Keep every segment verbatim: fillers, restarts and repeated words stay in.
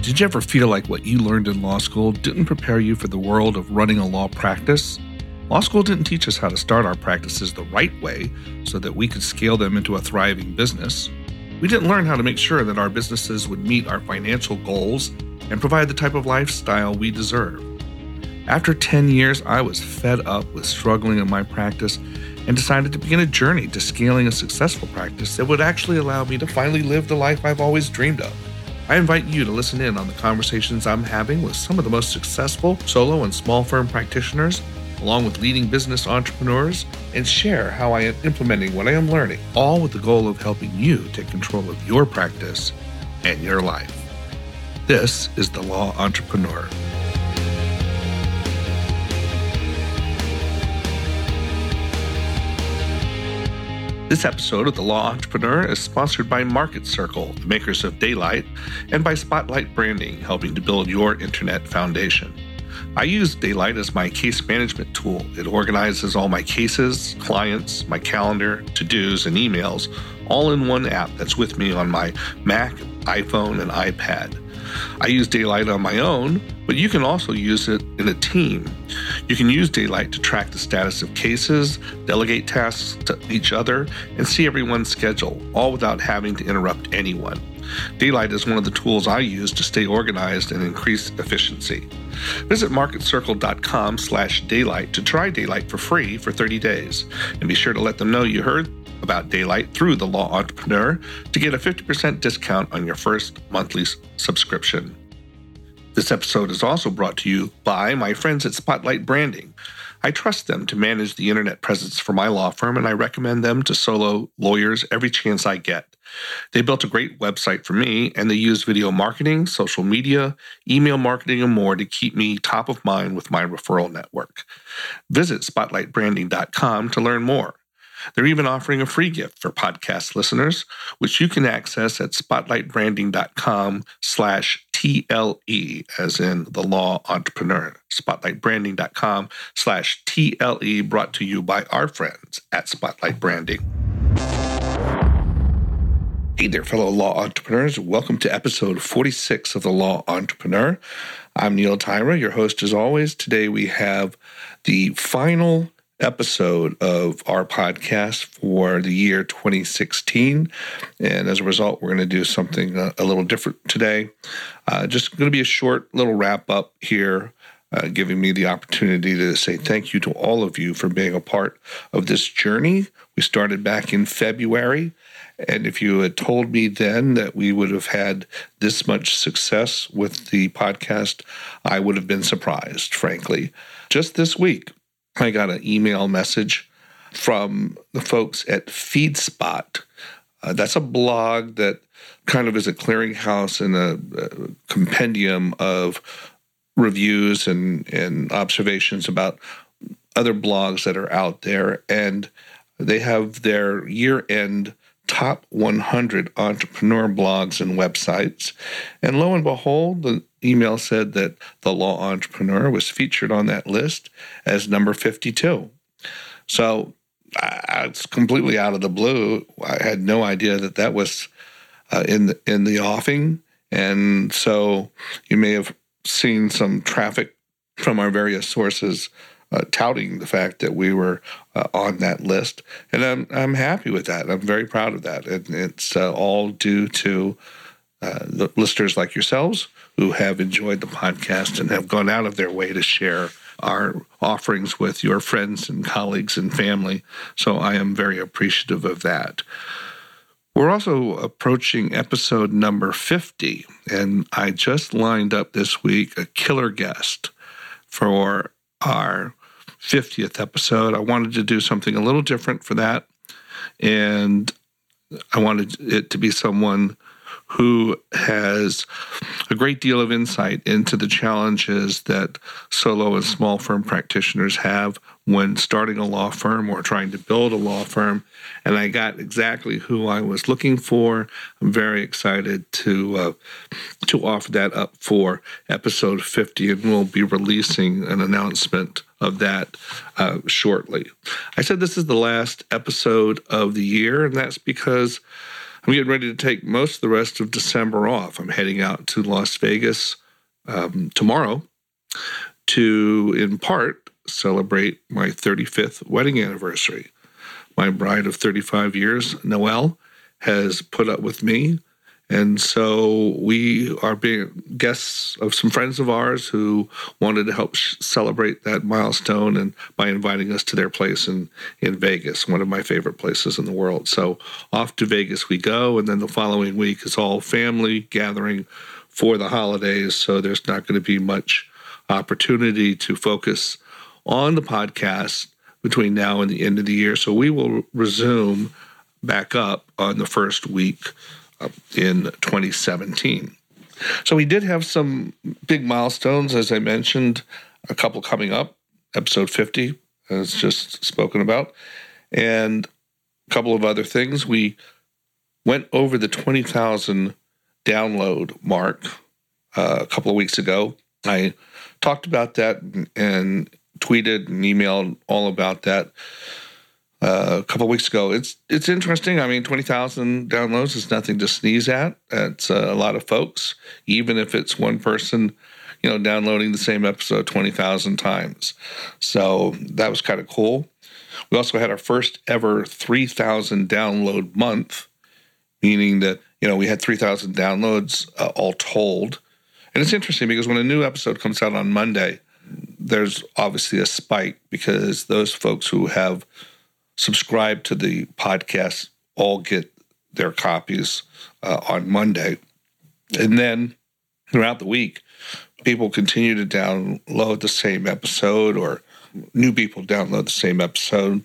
Did you ever feel like what you learned in law school didn't prepare you for the world of running a law practice? Law school didn't teach us how to start our practices the right way so that we could scale them into a thriving business. We didn't learn how to make sure that our businesses would meet our financial goals and provide the type of lifestyle we deserve. After ten years, I was fed up with struggling in my practice and decided to begin a journey to scaling a successful practice that would actually allow me to finally live the life I've always dreamed of. I invite you to listen in on the conversations I'm having with some of the most successful solo and small firm practitioners, along with leading business entrepreneurs, and share how I am implementing what I am learning, all with the goal of helping you take control of your practice and your life. This is The Law Entrepreneur. This episode of The Law Entrepreneur is sponsored by Market Circle, the makers of Daylight, and by Spotlight Branding, helping to build your internet foundation. I use Daylight as my case management tool. It organizes all my cases, clients, my calendar, to-dos, and emails, all in one app that's with me on my Mac, iPhone, and iPad. I use Daylight on my own, but you can also use it in a team. You can use Daylight to track the status of cases, delegate tasks to each other, and see everyone's schedule, all without having to interrupt anyone. Daylight is one of the tools I use to stay organized and increase efficiency. Visit marketcircle.com slash daylight to try Daylight for free for thirty days. And be sure to let them know you heard about Daylight through The Law Entrepreneur to get a fifty percent discount on your first monthly subscription. This episode is also brought to you by my friends at Spotlight Branding. I trust them to manage the internet presence for my law firm, and I recommend them to solo lawyers every chance I get. They built a great website for me, and they use video marketing, social media, email marketing, and more to keep me top of mind with my referral network. Visit spotlight branding dot com to learn more. They're even offering a free gift for podcast listeners, which you can access at spotlightbranding.com slash TLE, as in the law entrepreneur. Spotlightbranding.com slash TLE, brought to you by our friends at Spotlight Branding. Hey there, fellow law entrepreneurs. Welcome to episode forty-six of The Law Entrepreneur. I'm Neil Tyra, your host as always. Today we have the final episode of our podcast for the year twenty sixteen. And as a result, we're going to do something a, a little different today. Uh, just going to be a short little wrap up here, uh, giving me the opportunity to say thank you to all of you for being a part of this journey. We started back in February. And if you had told me then that we would have had this much success with the podcast, I would have been surprised, frankly. Just this week, I got an email message from the folks at FeedSpot. Uh, that's a blog that kind of is a clearinghouse and a, a compendium of reviews and, and observations about other blogs that are out there. And they have their year-end top one hundred entrepreneur blogs and websites. And lo and behold, the email said that The Law Entrepreneur was featured on that list as number fifty-two. So uh, it's completely out of the blue. I had no idea that that was uh, in the, in the offing. And so you may have seen some traffic from our various sources Uh, touting the fact that we were uh, on that list. And I'm I'm happy with that. I'm very proud of that. And it's uh, all due to uh, the listeners like yourselves who have enjoyed the podcast and have gone out of their way to share our offerings with your friends and colleagues and family. So I am very appreciative of that. We're also approaching episode number fifty, and I just lined up this week a killer guest for our fiftieth episode. I wanted to do something a little different for that, and I wanted it to be someone who has a great deal of insight into the challenges that solo and small firm practitioners have when starting a law firm or trying to build a law firm. And I got exactly who I was looking for. I'm very excited to uh, to offer that up for episode fifty, and we'll be releasing an announcement of that uh, shortly. I said this is the last episode of the year, and that's because I'm getting ready to take most of the rest of December off. I'm heading out to Las Vegas um, tomorrow to, in part, celebrate my thirty-fifth wedding anniversary. My bride of thirty-five years, Noelle, has put up with me. And so we are being guests of some friends of ours who wanted to help sh- celebrate that milestone, and by inviting us to their place in, in Vegas, one of my favorite places in the world. So off to Vegas we go, and then the following week is all family gathering for the holidays. So there's not going to be much opportunity to focus on the podcast between now and the end of the year. So we will resume back up on the first week in twenty seventeen. So we did have some big milestones, as I mentioned, a couple coming up. Episode fifty, as just spoken about, and a couple of other things. We went over the twenty thousand download mark uh, a couple of weeks ago. I talked about that and, and tweeted and emailed all about that Uh, a couple of weeks ago. It's it's interesting. I mean, twenty thousand downloads is nothing to sneeze at. It's uh, a lot of folks, even if it's one person, you know, downloading the same episode twenty thousand times. So that was kind of cool. We also had our first ever three thousand download month, meaning that, you know, we had three thousand downloads uh, all told. And it's interesting because when a new episode comes out on Monday, there's obviously a spike because those folks who have subscribe to the podcast all get their copies uh, on Monday. And then throughout the week, people continue to download the same episode, or new people download the same episode,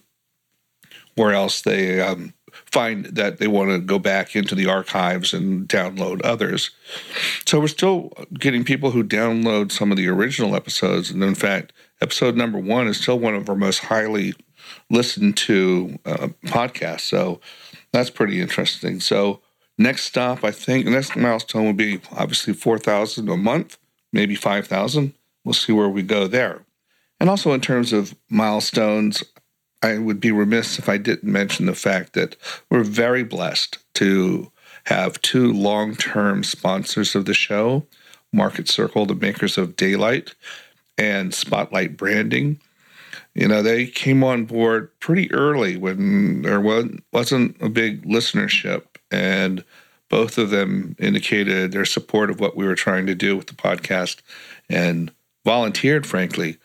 or else they um, find that they want to go back into the archives and download others. So we're still getting people who download some of the original episodes. And in fact, episode number one is still one of our most highly listened to uh, podcasts. So that's pretty interesting. So next stop, I think, next milestone will be obviously four thousand a month, maybe five thousand. We'll see where we go there. And also in terms of milestones, I would be remiss if I didn't mention the fact that we're very blessed to have two long-term sponsors of the show, Market Circle, the makers of Daylight, and Spotlight Branding. You know, they came on board pretty early when there wasn't a big listenership, and both of them indicated their support of what we were trying to do with the podcast and volunteered, frankly,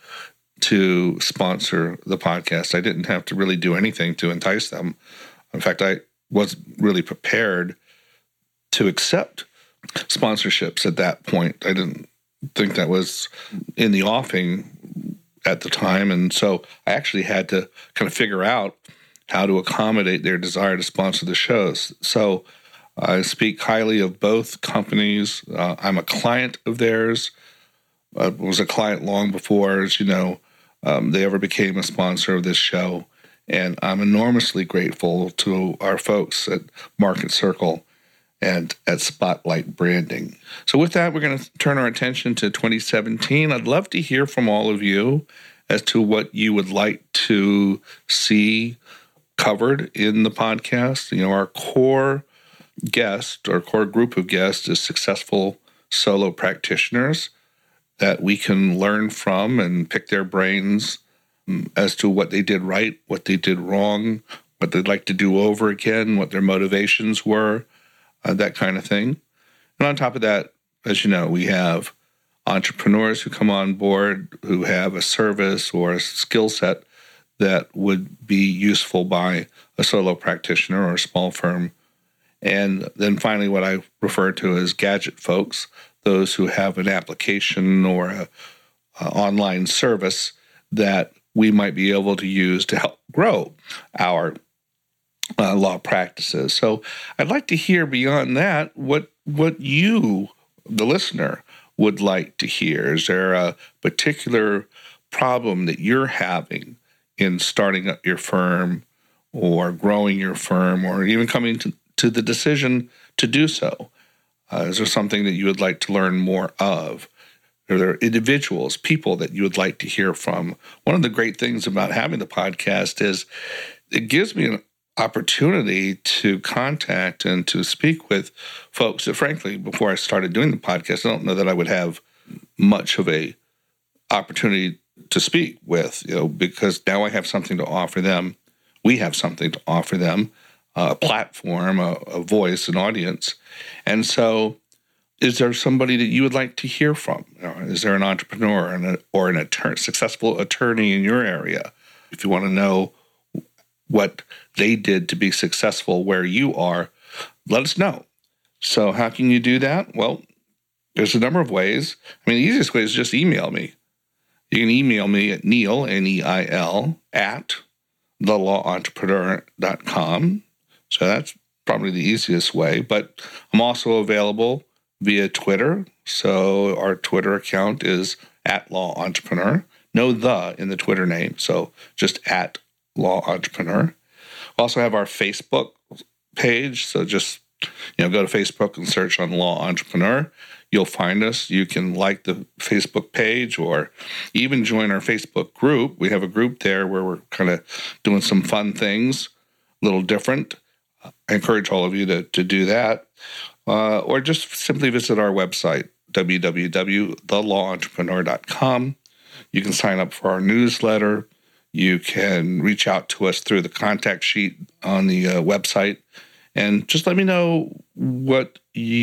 to sponsor the podcast. I didn't have to really do anything to entice them. In fact, I wasn't really prepared to accept sponsorships at that point. I didn't think that was in the offing at the time. And so I actually had to kind of figure out how to accommodate their desire to sponsor the shows. So I speak highly of both companies. Uh, I'm a client of theirs. I was a client long before, as you know, um, they ever became a sponsor of this show. And I'm enormously grateful to our folks at Market Circle and at Spotlight Branding. So with that, we're going to turn our attention to twenty seventeen. I'd love to hear from all of you as to what you would like to see covered in the podcast. You know, our core guest, our core group of guests is successful solo practitioners that we can learn from and pick their brains as to what they did right, what they did wrong, what they'd like to do over again, what their motivations were, uh, that kind of thing. And on top of that, as you know, we have entrepreneurs who come on board who have a service or a skill set that would be useful by a solo practitioner or a small firm. And then finally, what I refer to as gadget folks, those who have an application or a, a online service that we might be able to use to help grow our uh, law practices. So I'd like to hear beyond that what what you, the listener, would like to hear. Is there a particular problem that you're having in starting up your firm or growing your firm or even coming to, to the decision to do so? Uh, is there something that you would like to learn more of? Are there individuals, people that you would like to hear from? One of the great things about having the podcast is it gives me an opportunity to contact and to speak with folks that, frankly, before I started doing the podcast, I don't know that I would have much of a opportunity to speak with, you know, because now I have something to offer them. We have something to offer them, a platform, a, a voice, an audience. And so is there somebody that you would like to hear from? You know, is there an entrepreneur and a, or an attorney, successful attorney in your area? If you want to know what they did to be successful where you are, let us know. So how can you do that? Well, there's a number of ways. I mean, the easiest way is just email me. You can email me at Neil, N E I L, at the law entrepreneur dot com. So that's probably the easiest way. But I'm also available via Twitter. So our Twitter account is at Law Entrepreneur. No the in the Twitter name. So just at Law Entrepreneur. We also have our Facebook page. So just, you know, go to Facebook and search on Law Entrepreneur. You'll find us. You can like the Facebook page or even join our Facebook group. We have a group there where we're kind of doing some fun things, a little different. I encourage all of you to, to do that. Uh, or just simply visit our website, w w w dot the law entrepreneur dot com. You can sign up for our newsletter. You can reach out to us through the contact sheet on the uh, website. And just let me know what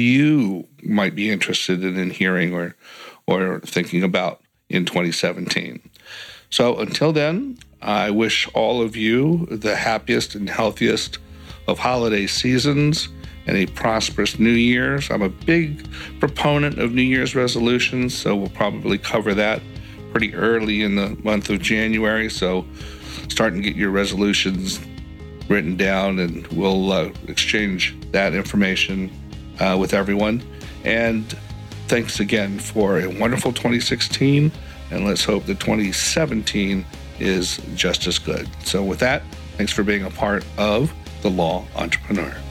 you might be interested in, in hearing or, or thinking about in twenty seventeen. So until then, I wish all of you the happiest and healthiest of holiday seasons and a prosperous New Year's. I'm a big proponent of New Year's resolutions, so we'll probably cover that pretty early in the month of January. So start and get your resolutions written down, and we'll uh, exchange that information uh, with everyone. And thanks again for a wonderful twenty sixteen, and let's hope that twenty seventeen is just as good. So with that, thanks for being a part of The Law Entrepreneur.